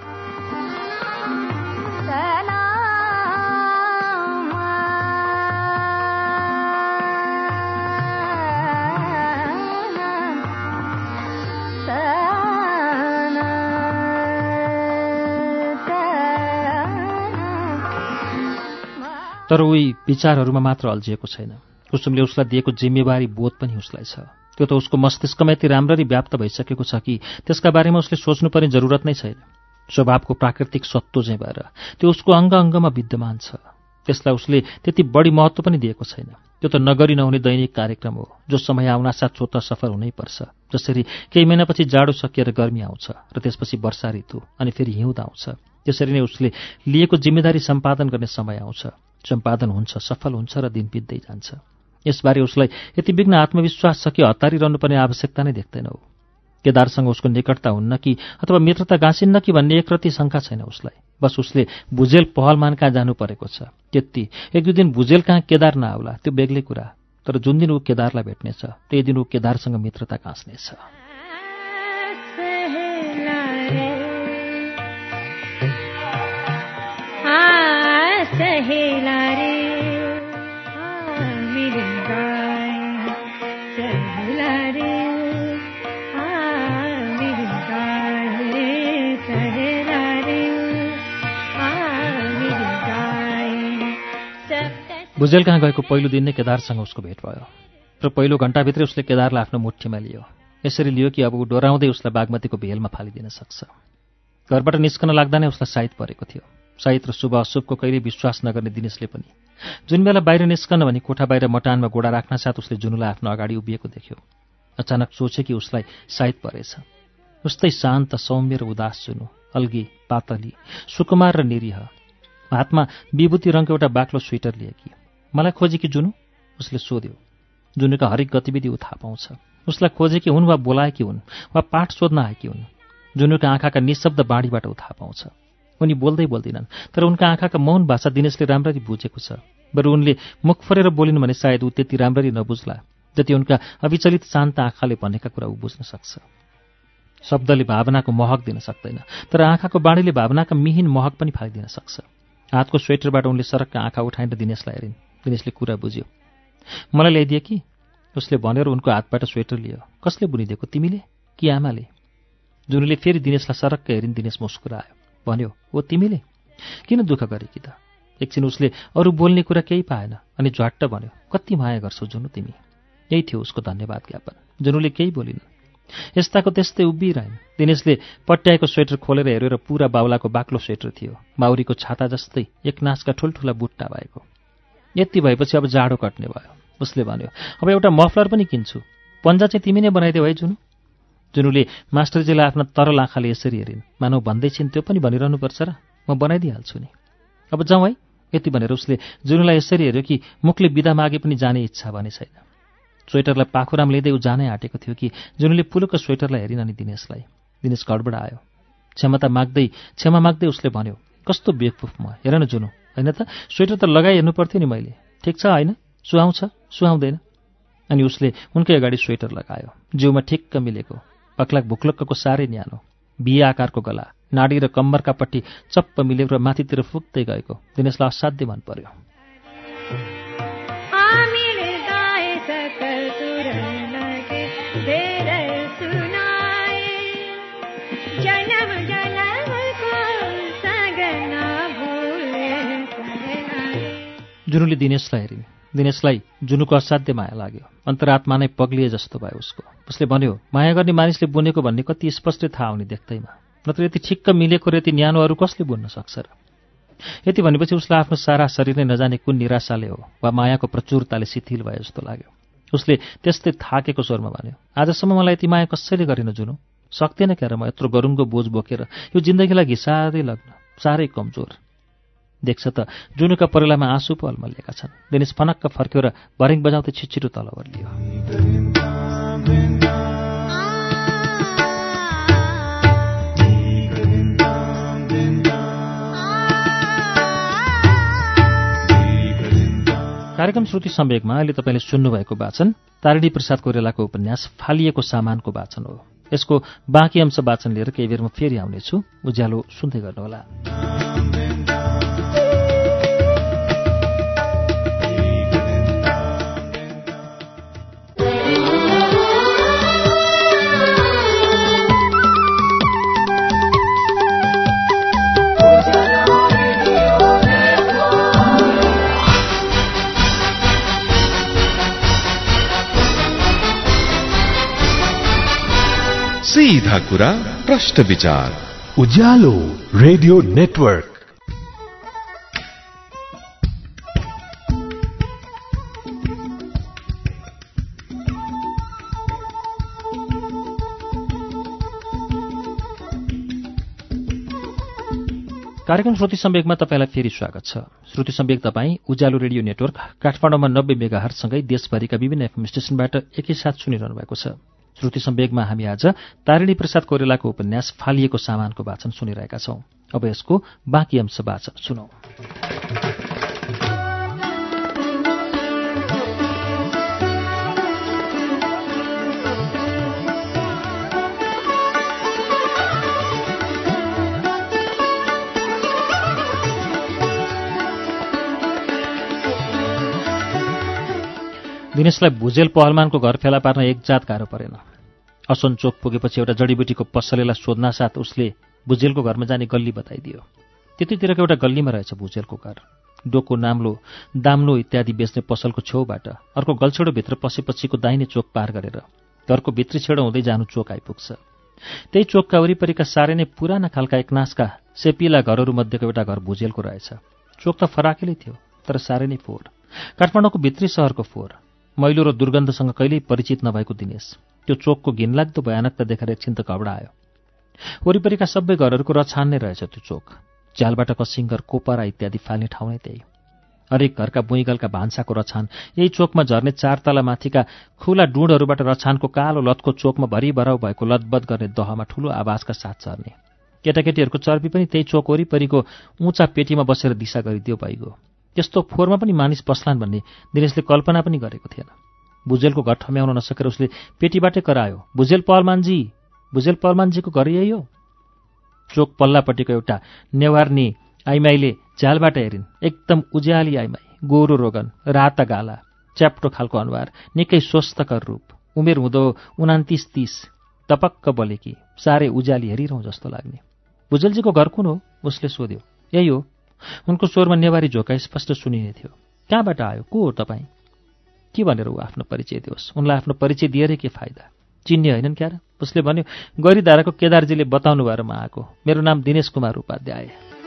तर उही विचारहरूमा मात्र अल्झिएको छैन। कुसुमले उसलाई दिएको जिम्मेवारी बोध पनि उसलाई छ। त्यो त उसको मस्तिष्कमा यति राम्ररी व्याप्त भइसकेको छ कि त्यसका बारेमा उसले सोच्नुपर्ने जरुरत नै छैन। स्वभावको प्राकृतिक सत्व चाहिँ भएर त्यो उसको अङ्ग अङ्गमा विद्यमान छ। त्यसलाई उसले त्यति बढी महत्त्व पनि दिएको छैन। त्यो त नगरी नहुने दैनिक कार्यक्रम हो, जो समय आउनासाथ स्वतः सफल हुनैपर्छ। जसरी केही महिनापछि जाडो सकिएर गर्मी आउँछ र त्यसपछि वर्षा ऋतु अनि फेरि हिउँद आउँछ, त्यसरी नै उसले लिएको जिम्मेदारी सम्पादन गर्ने समय आउँछ। सम्पादन हुन्छ, सफल हुन्छ र दिन बित्दै जान्छ। यसबारे उसलाई यति बिघ्न आत्मविश्वास छ कि हतारिरहनुपर्ने आवश्यकता नै देख्दैनौ। केदारसँग उसको निकटता हुन्न कि अथवा मित्रता गाँसिन्न कि भन्ने एकरत्ती शङ्का छैन उसलाई। बस उसले भुजेल पहलमान कहाँ जानु परेको छ त्यति। एक दुई दिन भुजेल कहाँ केदार नआउला त्यो बेग्लै कुरा, तर जुन दिन ऊ केदारलाई भेट्नेछ त्यही दिन ऊ केदारसँग मित्रता गाँस्नेछ। भुजेल कहाँ गएको पहिलो दिन नै केदारसँग उसको भेट भयो र पहिलो घण्टाभित्रै उसले केदारलाई आफ्नो मुठीमा लियो। यसरी लियो कि अब ऊ डोराउँदै उसलाई बागमतीको भेलमा फालिदिन सक्छ। घरबाट निस्कन लाग्दा नै उसलाई साइत परेको थियो। साइत र शुभ अशुभको कहिल्यै विश्वास नगर्ने दिनेशले पनि जुन बेला बाहिर निस्कन भनी कोठा बाहिर मटानमा गोडा राख्न साथ उसले जुनुलाई आफ्नो अगाडि उभिएको देख्यो। अचानक सोचे कि उसलाई साइत परेछ। उस्तै शान्त, सौम्य र उदास जुनु, अल्गी, पातली, सुकुमार र निरीह, हातमा विभूति रङको एउटा बाक्लो स्वेटर लिएकी। मलाई खोजे कि जुनु? उसले सोध्यो। जुनुका हरेक गतिविधि ऊ थाहा पाउँछ। उसलाई खोजे कि हुन् वा बोलाएकी हुन् वा पाठ सोध्न आएकी हुन्। जुनुका आँखाका निशब्द बाढीबाट ऊ थाहा पाउँछ। उनी बोल्दै बोल्दिनन्, तर उनका आँखाका मौन भाषा दिनेशले राम्ररी बुझेको छ। बरु उनले मुख फरेर बोलिन् भने सायद ऊ त्यति राम्ररी नबुझ्ला जति उनका अविचलित शान्त आँखाले भनेका कुरा ऊ बुझ्न सक्छ। शब्दले भावनाको महक दिन सक्दैन, तर आँखाको बाणीले भावनाका मिहिन महक पनि फालिदिन सक्छ। हातको स्वेटरबाट उनले सरक्क आँखा उठाएर दिनेशलाई हेरिन्। दिनेशले कुरा बुझ्यो। मलाई ल्याइदिए कि? उसले भनेर उनको हातबाट स्वेटर लियो। कसले बुनिदिएको, तिमीले कि आमाले? जुनुले फेरि दिनेशलाई सरक्क हेरिन्। दिनेश मुस्कुरायो, भन्यो, ओ तिमीले? किन दुःख गरेकी त? एकछिन उसले अरू बोल्ने कुरा केही पाएन अनि झ्वाट्ट भन्यो, कति माया गर्छौ जुनु तिमी। यही थियो उसको धन्यवाद ज्ञापन। जुनुले केही बोलिन्। यस्ताको त्यस्तै उभिरहन्। दिनेशले पट्याएको स्वेटर खोलेर हेऱ्यो र पुरा बाउलाको बाक्लो स्वेटर थियो, माउरीको छाता जस्तै एक नासका ठुल्ठुला बुट्टा भएको। यति भएपछि अब जाडो कट्ने भयो। उसले भन्यो, अब एउटा मफलर पनि किन्छु। पन्जा चाहिँ तिमी नै बनाइदेऊ है जुनु। जुनुले मास्टरजीलाई आफ्ना तरल आँखाले यसरी हेरिन्, मानव भन्दैछिन् त्यो पनि भनिरहनुपर्छ र, म बनाइदिइहाल्छु नि। अब जाउँ है। यति भनेर उसले जुनुलाई यसरी हेऱ्यो कि मुखले बिदा मागे पनि जाने इच्छा भने छैन। स्वेटरलाई पाखुराम लिँदै ऊ जानै आँटेको थियो कि जुनुले पुलुको स्वेटरलाई हेरिन् अनि दिनेशलाई। दिनेश गडबडायो। क्षमा माग्दै उसले भन्यो, कस्तो बेवकुफ म, हेर न जुनु, होइन त स्वेटर त लगाइहेर्नु पर्थ्यो नि मैले। ठिक छ होइन, सुहाउँछ सुहाउँदैन? अनि उसले उनकै अगाडि स्वेटर लगायो। जिउमा ठिक्क मिलेको, पक्लाक भुक्लक्कको साह्रै न्यानो, बिहे आकारको गला, नाडी र कम्मरका पट्टि चप्प मिलेको र माथितिर फुक्दै गएको। दिनेशलाई असाध्य मन पर्यो। जुनुले दिनेशलाई हेरिन्। दिनेशलाई जुनुको असाध्य माया लाग्यो। अन्तरात्मा नै पग्लिए जस्तो भयो उसको। उसले भन्यो, माया गर्ने मानिसले बुनेको भन्ने कति स्पष्ट थाहा हुने देख्दैमा, नत्र यति ठिक्क मिलेको र यति न्यानो अरू कसले बुन्न सक्छ र? यति भनेपछि उसलाई आफ्नो सारा शरीर नै नजाने कुन निराशाले हो वा मायाको प्रचुरताले शिथिल भए जस्तो लाग्यो। उसले त्यस्तै थाकेको स्वरमा भन्यो, आजसम्म मलाई यति माया कसैले गरेन जुनु। सक्दैन क्यार म यत्रो गरुङको बोझ बोकेर यो जिन्दगीलाई घिसार्दै लग्न, साह्रै कमजोर। देख्छ त जुनुका परेलामा आँसु पो अल्मलिएका छन्। दिनेश फनक्क फर्क्यो र भरिङ बजाउँदै छिटछिटो तल ओर्लियो। कार्यक्रम श्रुति सम्वेकमा अहिले तपाईँले सुन्नुभएको वाचन तारिणी प्रसाद कोइरालाको उपन्यास फालिएको सामानको वाचन हो। यसको बाँकी अंश वाचन लिएर केही बेरमा फेरि आउनेछु। उज्यालो सुन्दै गर्नुहोला। सीधा कुरा, प्रश्न विचार, उज्यालो रेडियो नेटवर्क। कार्यक्रम श्रुति सम्वेकमा तपाईँलाई फेरि स्वागत छ। श्रुति सम्वेक तपाईँ उज्यालो रेडियो नेटवर्क काठमाडौँमा 90 मेगाहर्जसँगै देशभरिका विभिन्न एफएम स्टेशनबाट एकैसाथ सुनिरहनु भएको छ। श्रुति सम्वेकमा हामी आज तारिणी प्रसाद कोइरालाको उपन्यास फालिएको सामानको वाचन सुनिरहेका छौं। अब यसको बाँकी अंश वाचन सुनौं। दिनेशलाई भुजेल पहलमानको घर फेला पार्न एक जात गाह्रो परेन। असन चोक पुगेपछि एउटा जडीबुटीको पसलेलाई सोध्नासाथ उसले भुजेलको घरमा जाने गल्ली बताइदियो। त्यतितिरको एउटा गल्लीमा रहेछ भुजेलको घर। डोको, नाम्लो, दाम्लो इत्यादि बेच्ने पसलको छेउबाट अर्को गल्छेडोभित्र पसेपछिको दाहिने चोक पार गरेर घरको भित्री छेडो हुँदै जानु चोक आइपुग्छ। त्यही चोकका वरिपरिका साह्रै नै पुराना खालका एकनासका सेपिला घरहरूमध्येको एउटा घर भुजेलको रहेछ। चोक त फराकिलै थियो, तर साह्रै नै फोहोर, काठमाडौँको भित्री सहरको फोहोर। मैलो र दुर्गन्धसँग कहिल्यै परिचित नभएको दिनेश त्यो चोकको घिनलाग्दो भयानकता देखेर एकछिन त घबडायो। वरिपरिका सबै घरहरूको रछान नै रहेछ त्यो चोक। झ्यालबाट कसिङ्गर, कोपरा इत्यादि फाल्ने ठाउँ नै त्यही। हरेक घरका बुइँगलका भान्साको रछान यही चोकमा झर्ने 4 तला माथिका खुला डुँडहरूबाट रछानको कालो लतको चोकमा भरिभराउ भएको लतबत गर्ने दहमा ठूलो आवाजका साथ झर्ने। केटाकेटीहरूको चर्बी पनि त्यही चोक वरिपरिको उँचा पेटीमा बसेर दिशा गरिदियो भइगयो। त्यस्तो फोहोरमा पनि मानिस पस्लान् भन्ने दिनेशले कल्पना पनि गरेको थिएन। भुजेलको घर ठम्याउन नसकेर उसले पेटीबाटै करायो, भुजेल पहलमानजी, भुजेल पहलमानजीको घर यही हो? चोक पल्लापट्टिको एउटा नेवार्नी आइमाईले झ्यालबाट हेरिन्। एकदम उज्याली आइमाई, गोरो रोगन, राता गाला, च्याप्टो खालको अनुहार, निकै स्वस्थकर रूप, उमेर हुँदो 29-30, टपक्क बोलेकी, साह्रै उज्याली हेरिरहँ जस्तो लाग्ने। भुजेलजीको घर कुन हो? उसले सोध्यो। यही हो। उनको स्वरमा नेवारी झोका स्पष्ट सुनिने थियो। कहाँबाट आयो? को हो तपाईँ? के भनेर ऊ आफ्नो परिचय दियोस्? उनलाई आफ्नो परिचय दिएर के फाइदा? चिन्ने होइनन् क्यार? उसले भन्यो, गरीधाराको केदारजीले बताउनु भएर म आएको। मेरो नाम दिनेश कुमार उपाध्याय।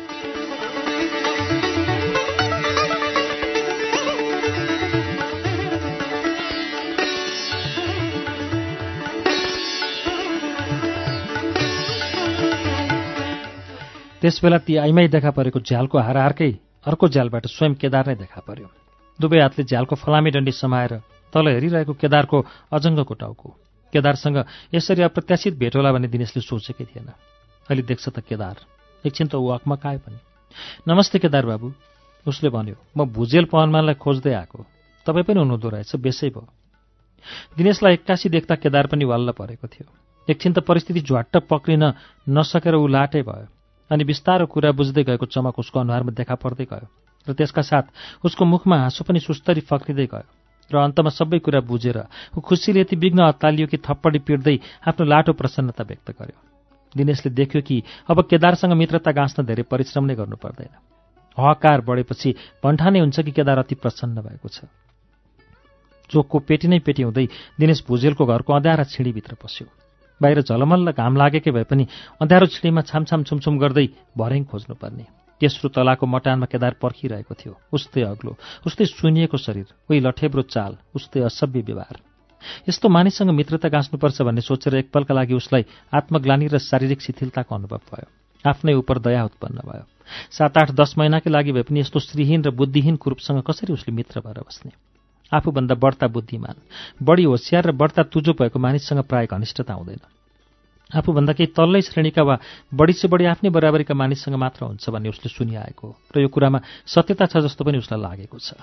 त्यसबेला ती आइमाई देखा परेको झ्यालको हारहारकै अर्को झ्यालबाट स्वयं केदार नै देखा पर्यो। दुवै हातले झ्यालको फलामी डन्डी समाएर तल हेरिरहेको केदारको अजङ्गको टाउको। केदारसँग यसरी अप्रत्याशित भेट होला भन्ने दिनेशले सोचेकै थिएन। अहिले देख्छ त केदार। एकछिन त ऊ अकमकायो पनि। नमस्ते केदार बाबु, उसले भन्यो। म भुजेल पहलमानलाई खोज्दै आएको। तपाईँ पनि हुनुहुँदो रहेछ, बेसै भयो। दिनेशलाई एक्कासी देख्दा केदार पनि वाल्ल परेको थियो। एकछिन त परिस्थिति झ्वाट्ट पक्रिन नसकेर ऊ लाटै भयो। अनि बिस्तारो कुरा बुझ्दै गएको चमक उसको अनुहारमा देखा पर्दै गयो र त्यसका साथ उसको मुखमा हाँसो पनि सुस्तरी फक्रिँदै गयो र अन्तमा सबै कुरा बुझेर ऊ खुसीले यति बिघ्न अत्तालियो कि थप्पडी पिट्दै आफ्नो लाटो प्रसन्नता व्यक्त गर्यो। दिनेशले देख्यो कि अब केदारसँग मित्रता गाँच्न धेरै परिश्रम नै गर्नु पर्दैन। हकार बढेपछि भन्ठानै हुन्छ कि केदार अति प्रसन्न भएको छ। चोकको पेटी नै पेटी हुँदै दिनेश भुजेलको घरको अँध्यारा छिडीभित्र पस्यो। बाहिर झलमल्ल घाम लागेकै भए पनि अँध्यारो छिडीमा छामछाम छुमछुम गर्दै भर्याङ खोज्नुपर्ने। तेस्रो तलाको मटानमा केदार पर्खिरहेको थियो। उस्तै अग्लो, उस्तै सुनिएको शरीर, उही लठेब्रो चाल, उस्तै असभ्य व्यवहार। यस्तो मानिससँग मित्रता गाँच्नुपर्छ भन्ने सोचेर एकपलका लागि उसलाई आत्मग्लानि र शारीरिक शिथिलताको अनुभव भयो। आफ्नै उप दया उत्पन्न भयो। 7-8-10 महिनाकै लागि भए पनि यस्तो श्रीहीन र बुद्धिहीन कुरूपसँग कसरी उसले मित्र भएर बस्ने? आफूभन्दा बढ्ता बुद्धिमान, बढी होसियार र बढ्ता तुजो भएको मानिससँग प्राय घनिष्ठता हुँदैन। आफूभन्दा केही तल्लै श्रेणीका वा बढी से बढी आफ्नै बराबरीका मानिससँग मात्र हुन्छ भन्ने उसले सुनिआएको र यो कुरामा सत्यता छ जस्तो पनि उसलाई लागेको छ।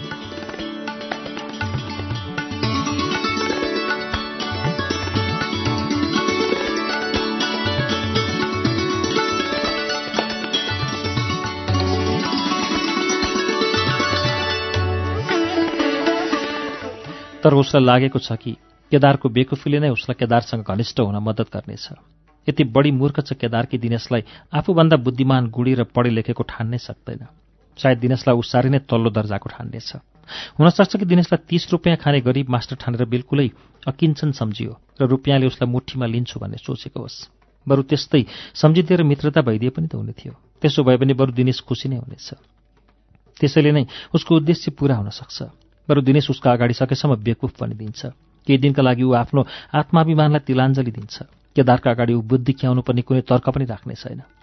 तर उसलाई लागेको छ कि केदारको बेकुफीले नै उसलाई केदारसँग घनिष्ठ हुन मद्दत गर्नेछ। यति बढी मूर्ख छ केदार कि दिनेशलाई आफूभन्दा बुद्धिमान, गुणी र पढे लेखेको ठान्नै सक्दैन। सायद दिनेशलाई ऊ साह्रै नै तल्लो दर्जाको ठान्नेछ। हुनसक्छ कि दिनेशलाई 30 रुपियाँ खाने गरिब मास्टर ठानेर बिल्कुलै अकिञ्चन सम्झियो र रुपियाँले उसलाई मुठीमा लिन्छु भन्ने सोचेको होस्। बरु त्यस्तै सम्झिदिएर मित्रता भइदिए पनि त हुने थियो। त्यसो भए पनि बरु दिनेश खुसी नै हुनेछ। त्यसैले नै उसको उद्देश्य पूरा हुन सक्छ। बरु दिनेश उसका अगाडि सकेसम्म बेकुफ बनिदिन्छ। केही दिनका लागि ऊ आफ्नो आत्माभिमानलाई तिलाञ्जली दिन्छ। केदारका अगाडि ऊ बुद्धि खियाउनु पर्ने कुनै तर्क पनि राख्ने छैन।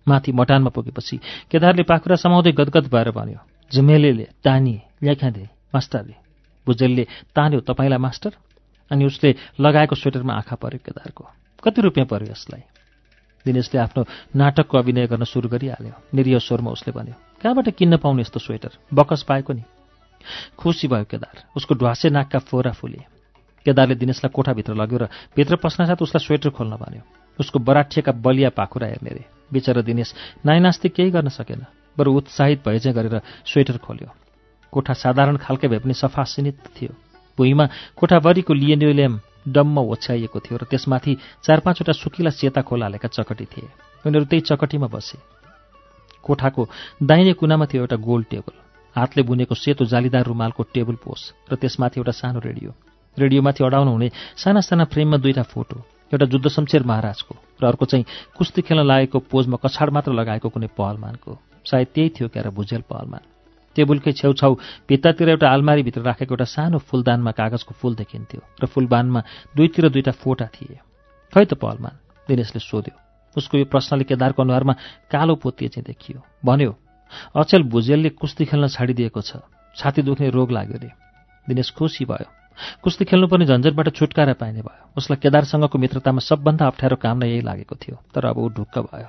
माथि मटानमा पुगेपछि केदारले पाखुरा समाउँदै गदगद भएर भन्यो, झुमेलेले तानिए ल्याखाँदे मास्टरले। भुजेलले तान्यो तपाईँलाई मास्टर? अनि उसले लगाएको स्वेटरमा आँखा पर्यो केदारको। कति रुपियाँ पर्यो यसलाई? दिनेशले आफ्नो नाटकको अभिनय गर्न सुरु गरिहाल्यो। निरीह स्वरमा उसले भन्यो, कहाँबाट किन्न पाउने यस्तो स्वेटर? बकस पाएको नि। खुसी भयो केदार। उसको ढ्वासे नाकका फोरा फुले। केदारले दिनेशलाई कोठाभित्र लग्यो र भित्र पस्नासाथ उसलाई स्वेटर खोल्न भन्यो। उसको बराठिएका बलिया पाखुरा हेर्ने रे। बिचरा दिनेश नाइनास्ती केही गर्न सकेन, बरु उत्साहित भए चाहिँ गरेर स्वेटर खोल्यो। कोठा साधारण खालकै भए पनि सफा सिनित थियो। भुइँमा कोठाभरिको लिनेरियम डम्म ओछ्याइएको थियो र त्यसमाथि 4-5वटा सुकिला सेता खोला हालेका चकटी थिए। उनीहरू त्यही चकटीमा बसे। कोठाको दाहिने कुनामा थियो एउटा गोल टेबल, हातले बुनेको सेतो जालीदार रुमालको टेबल पोस र त्यसमाथि एउटा सानो रेडियो। रेडियोमाथि अडाउन हुने साना साना फ्रेममा 2टा फोटो, एउटा जुद्ध शमशेर महाराजको र अर्को चाहिँ कुस्ती खेल्न लागेको पोजमा कछाड मात्र लगाएको कुनै पहलमानको। सायद त्यही थियो क्यारा भुजेल पहलमान। टेबुलकै छेउछाउ भित्तातिर एउटा आलमारीभित्र राखेको एउटा सानो फुलदानमा कागजको फूल देखिन्थ्यो र फुलबानमा 2तिर 2टा फोटा थिए। खै त पहलमान? दिनेशले सोध्यो। उसको यो प्रश्नले केदारको अनुहारमा कालो पोतिए चाहिँ देखियो। भन्यो, अचेल भुजेलले कुस्ती खेल्न छाडिदिएको छ, छाती दुख्ने रोग लाग्यो रे। दिनेश खुसी भयो। कुस्ती खेल्नुपर्ने झन्झटबाट छुटकारा पाइने भयो। उसलाई केदारसँगको मित्रतामा सबभन्दा अप्ठ्यारो काम नै यही लागेको थियो। तर अब ऊ ढुक्क भयो।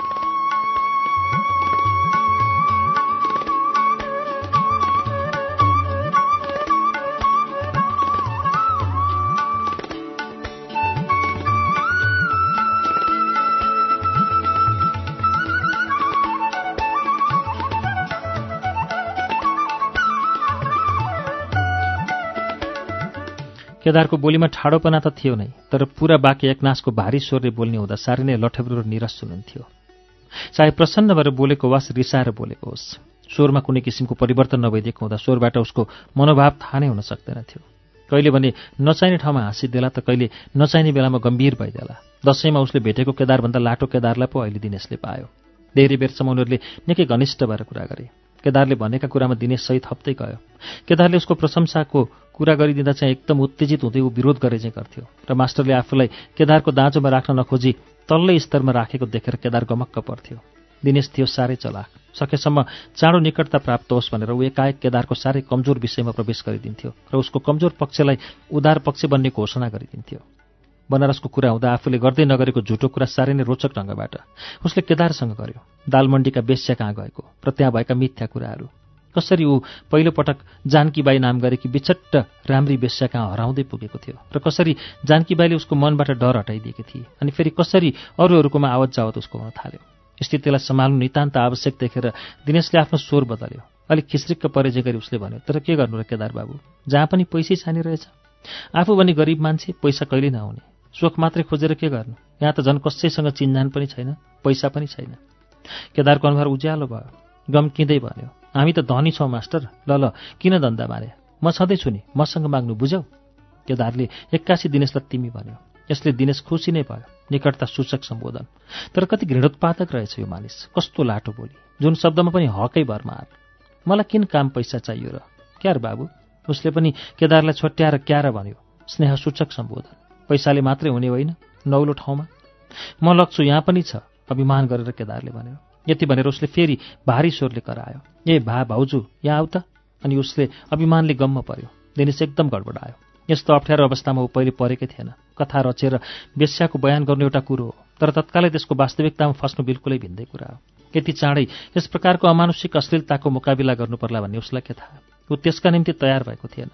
केदारको बोलीमा ठाडोपना त थियो नै, तर पूरा वाक्य एकनासको भारी स्वरले बोल्ने हुँदा साह्रै नै लठेब्रो र निरस सुनिन्थ्यो। चाहे प्रसन्न भएर बोलेको वा रिसाएर बोलेको होस्, स्वरमा कुनै किसिमको परिवर्तन नभइदिएको हुँदा स्वरबाट उसको मनोभाव थाहा नै हुन सक्दैन थियो। कहिले भने नचाहिने ठाउँमा हाँसिदेला त कहिले नचाहिने बेलामा गम्भीर भइदेला। दशैँमा उसले भेटेको केदारभन्दा लाटो केदारलाई पो अहिले दिनेशले पायो। धेरै बेरसम्म उनीहरूले निकै घनिष्ठ भएर कुरा गरे। केदारले भनेका कुरामा दिनेश सही थप्दै गयो। केदारले उसको प्रशंसाको कुरा गरिदिँदा चाहिँ एकदम उत्तेजित हुँदै ऊ विरोध गरे चाहिँ गर्थ्यो र मास्टरले आफूलाई केदारको दाँजोमा राख्न नखोजी तल्लै स्तरमा राखेको देखेर केदार गमक्क पर्थ्यो। दिनेश थियो साह्रै चलाक। सकेसम्म चाँडो निकटता प्राप्त होस् भनेर ऊ एकाएक केदारको साह्रै कमजोर विषयमा प्रवेश गरिदिन्थ्यो र उसको कमजोर पक्षलाई उदार पक्ष बन्ने घोषणा गरिदिन्थ्यो। बनारसको कुरा हुँदा आफूले गर्दै नगरेको झुटो कुरा साह्रै नै रोचक ढङ्गबाट उसले केदारसँग गर्यो। दालमण्डीका बेस्या कहाँ गएको र त्यहाँ भएका मिथ्या कुराहरू, कसरी ऊ पहिलोपटक जानकीबाई नाम गरेकी बिछट्ट राम्री बेस्या कहाँ हराउँदै पुगेको थियो र कसरी जानकीबाईले उसको मनबाट डर हटाइदिएकी थिए, अनि फेरि कसरी अरूहरूकोमा आवत जावत उसको हुन थाल्यो। स्थितिलाई सम्हाल्नु नितान्त आवश्यक देखेर दिनेशले आफ्नो स्वर बदल्यो। अलिक खिस्रिक्क परेजे गरी उसले भन्यो, तर के गर्नु र केदार बाबु, जहाँ पनि पैसै छानी रहेछ। आफू भने गरिब मान्छे, पैसा कहिले नहुने, सुख मात्रै खोजेर के गर्नु। यहाँ त झन् कसैसँग चिन्जान पनि छैन, पैसा पनि छैन। केदारको अनुहार उज्यालो भयो। गम्किँदै भन्यो, हामी त धनी छौँ मास्टर, ल किन धन्दा मारे, म छँदैछु नि, मसँग माग्नु, बुझ्यौ। केदारले एक्कासी दिनेशलाई तिमी भन्यो। यसले दिनेश खुसी नै भयो। निकटता सूचक सम्बोधन। तर कति घृणोत्पादक रहेछ यो मानिस, कस्तो लाटो बोली, जुन शब्दमा पनि हकै भरमार। मलाई किन काम पैसा चाहियो र, क्यार बाबु। उसले पनि केदारलाई छोट्याएर क्यार भन्यो। स्नेहसूचक सम्बोधन। पैसाले मात्रै हुने होइन, नौलो ठाउँमा म लग्छु, यहाँ पनि छ, अभिमान गरेर केदारले भन्यो। यति भनेर उसले फेरि भारी स्वरले करायो, ए भाउजू यहाँ आऊ त। अनि उसले अभिमानले गम्म पर्यो। दिनेश एकदम गडबडायो। यस्तो अप्ठ्यारो अवस्थामा ऊ पहिले परेकै थिएन। कथा रचेर बेस्याको बयान गर्नु एउटा कुरो हो, तर तत्कालै त्यसको वास्तविकतामा फस्नु बिल्कुलै भिन्दै कुरा हो। यति चाँडै यस प्रकारको अमानुषिक अश्लीलताको मुकाबिला गर्नुपर्ला भन्ने उसलाई के थाहा। ऊ त्यसका निम्ति तयार भएको थिएन।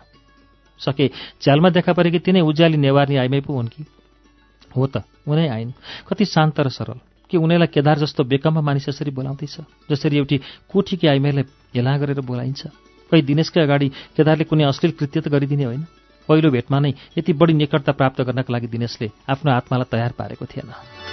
सके झ्यालमा देखा परेकी तिनै उज्याली नेवार्नी आइमै पो हुन् कि? हो त, उनै आइन्। कति शान्त र सरल। कि उनीलाई केदार जस्तो बेकममा मानिस यसरी बोलाउँदैछ, जसरी एउटी कोठीकी आइमाईलाई हेला गरेर बोलाइन्छ। कहीँ दिनेशकै अगाडि केदारले कुनै अश्लील कृत्य त गरिदिने होइन। पहिलो भेटमा नै यति बढी निकटता प्राप्त गर्नका लागि दिनेशले आफ्नो आत्मालाई तयार पारेको थिएन।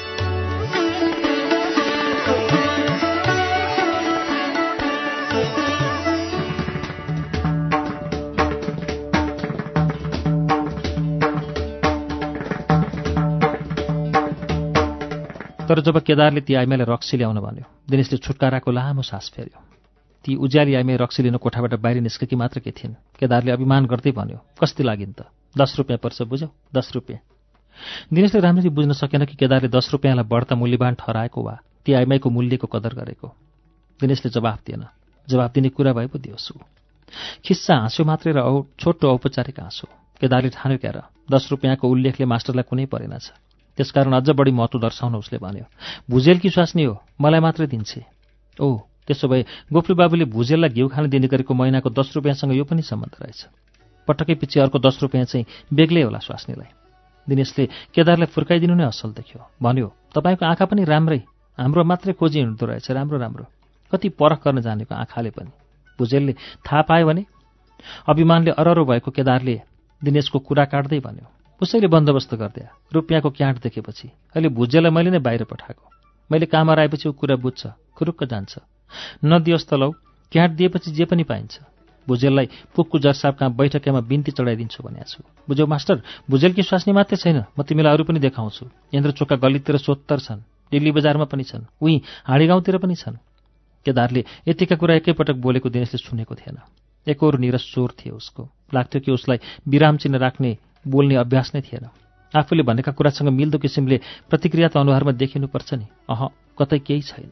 तर जब केदारले ती आइमाईलाई रक्सी ल्याउन भन्यो, दिनेशले छुटकाराको लामो सास फेर्यो। ती उज्याली आइमाई रक्सी लिन कोठाबाट बाहिर निस्केकी मात्र के थिइन्। केदारले अभिमान गर्दै भन्यो, कस्ति लागिन् त, 10 रुपियाँ पर्छ, बुझ्यौ, 10 रुपियाँ। दिनेशले राम्ररी बुझ्न सकेन कि केदारले 10 रुपियाँलाई बढ्ता मूल्यवान ठहराएको वा ती आइमाईको मूल्यको कदर गरेको। दिनेशले जवाफ दिएन। जवाफ दिने कुरा भए पो दियोस्। खिस्सा हाँस्यो मात्रै र छोटो औपचारिक हाँसो। केदारले ठान्यो क्यार 10 रुपियाँको उल्लेखले मास्टरलाई कुनै परेनछ। त्यसकारण अझ बढी महत्त्व दर्शाउन उसले भन्यो, भुजेलकी स्वास्नी हो, मलाई मात्रै दिन्छे। ओ, त्यसो भए गोफ्लु बाबुले भुजेललाई घिउ खान दिने गरेको महिनाको 10 रुपियाँसँग यो पनि सम्बन्ध रहेछ। पटक्कै पछि अर्को 10 रुपियाँ चाहिँ बेग्लै होला स्वास्नीलाई। दिनेशले केदारलाई फुर्काइदिनु नै असल देख्यो। भन्यो, तपाईँको आँखा पनि राम्रै, हाम्रो मात्रै खोजी हिँड्दो रहेछ। राम्रो राम्रो, कति परख गर्न जानेको आँखाले पनि। भुजेलले थाहा पायो भने? अभिमानले अररो भएको केदारले दिनेशको कुरा काट्दै भन्यो, उसैले बन्दोबस्त गरिदिया। रुपियाँको क्याट देखेपछि अहिले भुजेललाई मैले नै बाहिर पठाएको। मैले काममा आएपछि ऊ कुरा बुझ्छ, खुरुक्क जान्छ। नदियोस् त लौ, क्याट दिएपछि जे पनि पाइन्छ। भुजेललाई पुक्कु जरसाब कहाँ बैठकेमा बिन्ती चढाइदिन्छु भनेको छु। बुझ्यौ मास्टर, भुजेलकी स्वास्नी मात्रै छैन, म तिमीलाई अरू पनि देखाउँछु। इन्द्रचोकका गल्लीतिर 70 छन्, दिल्ली बजारमा पनि छन्, उही हाँडी गाउँतिर पनि छन्। केदारले यतिका कुरा एकैपटक बोलेको दिनेशले सुनेको थिएन। एकोर निरस चोर थियो उसको। लाग्थ्यो कि उसलाई विराम चिन्ह राख्ने बोल्ने अभ्यास नै थिएन। आफूले भनेका कुरासँग मिल्दो किसिमले प्रतिक्रिया त अनुहारमा देखिनुपर्छ नि। कतै केही छैन।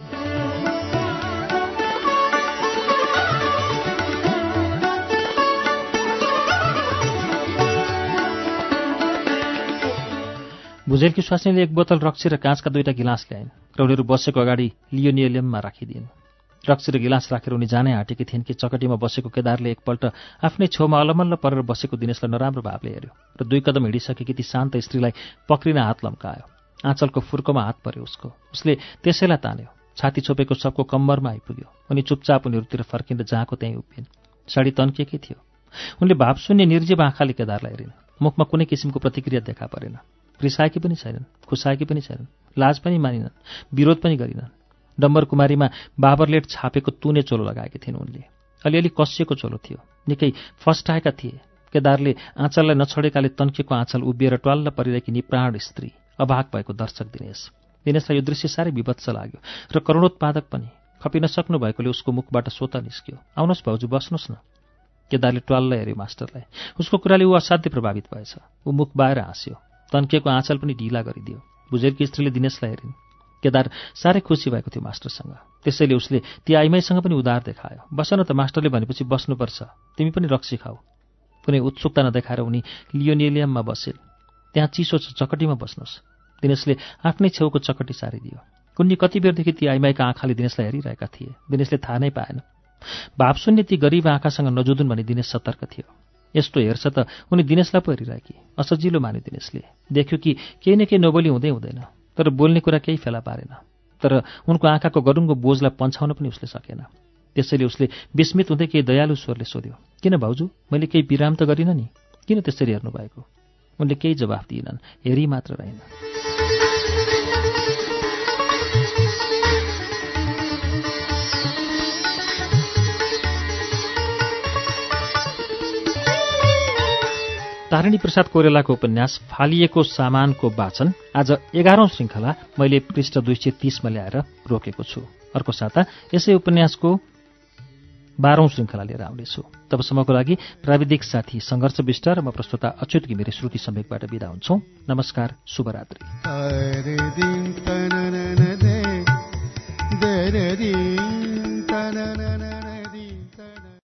भुजेलकी स्वास्नीले एक बोतल रक्सी र काँचका 2टा गिलास ल्याइन् र उनीहरू बसेको अगाडि लियोनियममा राखिदिन्। रक्सी र गिलास राखेर उनी जानै आँटेकी थिइन् कि चकटीमा बसेको केदारले एकपल्ट आफ्नै छेउमा अलमल्ल परेर बसेको दिनेशलाई नराम्रो भावले हेऱ्यो र 2 कदम हिँडिसकेकी ती शान्त स्त्रीलाई पक्रिन हात लम्कायो। आँचलको फुर्कोमा हात पर्यो उसको। उसले त्यसैलाई तान्यो। छाती छोपेको सबको कम्मरमा आइपुग्यो। उनी चुपचाप उनीहरूतिर फर्किँदा जहाँको त्यहीँ उभिन्। साडी तन्किएकै थियो। उनले भावशून्य निर्जीव आँखाले केदारलाई हेरिन्। मुखमा कुनै किसिमको प्रतिक्रिया देखा परेन। रिसाएकी पनि छैनन्, खुसाएकी पनि छैनन्, लाज पनि मानिनन्, विरोध पनि गरिनन्। डम्बर कुमारीमा बाबरलेट छापेको तुने चोलो लगाएकी थिइन् उनले। अलिअलि कसिएको चोलो थियो। निकै फस्टाएका थिए। केदारले आँचललाई नछोडेकाले तन्किएको आँचल उभिएर ट्वाल्ल परिरहेकी निप्राण स्त्री। अभाग भएको दर्शक दिनेशलाई यो दृश्य साह्रै विभत्स लाग्यो र करुणोत्पादक पनि। खपिन सक्नु भएकोले उसको मुखबाट सोता निस्क्यो, आउनुहोस् भाउजू, बस्नुहोस् न। केदारले ट्वाल्ल हेऱ्यो मास्टरलाई। उसको कुराले ऊ असाध्य प्रभावित भएछ। ऊ मुख बाएर हाँस्यो। तन्किएको आँचल पनि ढिला गरिदियो। भुजेलकी स्त्रीले दिनेशलाई हेरिन्। केदार साह्रै खुसी भएको थियो मास्टरसँग। त्यसैले उसले ती आइमाईसँग पनि उदार देखायो। बस न त, मास्टरले भनेपछि बस्नुपर्छ, तिमी पनि रक्सी खाऊ। कुनै उत्सुकता नदेखाएर उनी लियोनियममा बसिन्। त्यहाँ चिसो छ, चकटीमा बस्नुहोस्। दिनेशले आफ्नै छेउको चकटी सारिदियो। कुन्नी कति बेरदेखि ती आइमाईका आँखाले दिनेशलाई हेरिरहेका थिए। दिनेशले थाहा नै पाएन। भावशून्य ती गरिब आँखासँग नजुदुन् भनी दिनेश सतर्क थियो। यस्तो हेर्छ त उनी दिनेशलाई पो हेरिरहेकी। असजिलो मान्यो दिनेशले। देख्यो कि केही न केही नबोली हुँदैन, तर बोल्ने कुरा केही फेला पारेन। तर उनको आँखाको गरुङको बोझलाई पन्छाउन पनि उसले सकेन। त्यसैले उसले विस्मित हुँदै केही दयालु स्वरले सोध्यो, किन भाउजू, मैले केही विराम त गरिनँ नि, किन त्यसरी हेर्नु भएको? उनले केही जवाफ दिएनन्, हेरी मात्र रहेन। तारिणी प्रसाद कोइरालाको उपन्यास फालिएको सामानको वाचन आज 11औं श्रृङ्खला मैले पृष्ठ 230 मा ल्याएर रोकेको छु। अर्को साता यसै उपन्यासको 12औं श्रृङ्खला लिएर आउनेछु। तबसम्मको लागि प्राविधिक साथी सङ्घर्ष विष्ट र म प्रस्तोता अच्युत घिमिरे श्रुति सम्वेकबाट बिदा हुन्छौं। नमस्कार, शुभरात्रि।